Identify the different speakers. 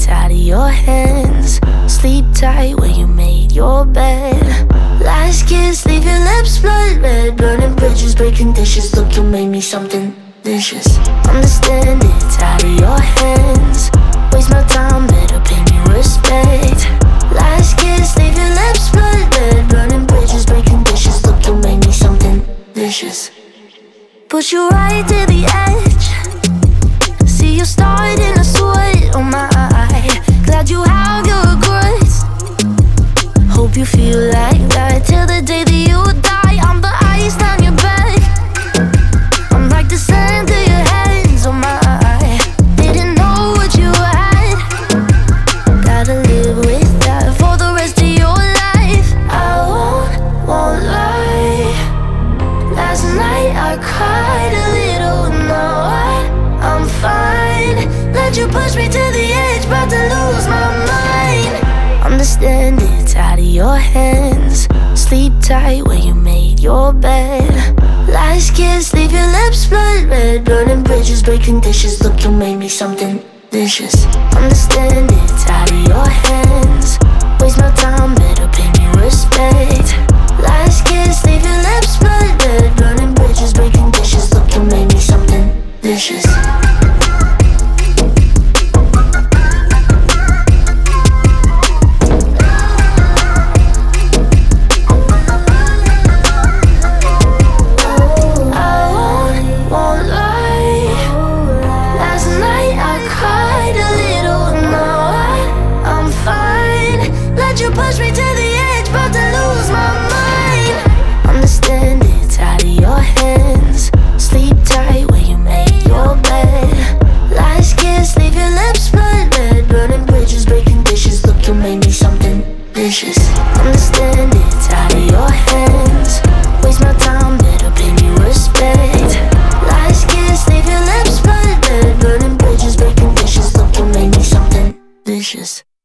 Speaker 1: it's out of your hands. Sleep tight where you made your bed. Last kiss, leave your lips blood red. Burning bridges, breaking dishes. Look, you made me something vicious. Understand it's out of your hands. Waste my time, better pay me respect. Last kiss, leave your lips blood red. Burning bridges, breaking dishes. Look, you made me something vicious. Push you right to the edge. See you starting to sweat on my eye. Glad you have your regrets. Hope you feel like that till the day that you die. I'm the ice down your back. I'm like the sand to your hands on my eye. Didn't know what you had. Gotta live with that for the rest of your life. I won't lie. Last night I cried a little. Now I'm fine. Let you push me to the edge, about to lose my mind. Understand it's out of your hands. Sleep tight where you made your bed. Last kiss, leave your lips blood red. Burning bridges, breaking dishes. Look, you made me something vicious. Understand it's out of your hands. Waste my time, better pay me respect. Last kiss, leave your lips blood red. Burning bridges, breaking dishes. Look, you made me something vicious. Push me to the edge, about to lose my mind. Understand it's out of your hands. Sleep tight where you made your bed. Last kiss, leave your lips blood red. Burning bridges, breaking dishes. Look, you made me something vicious. Understand it's out of your hands. Waste my time, better pay me respect. Last kiss, leave your lips blood red. Burning bridges, breaking dishes. Look, you made me something vicious.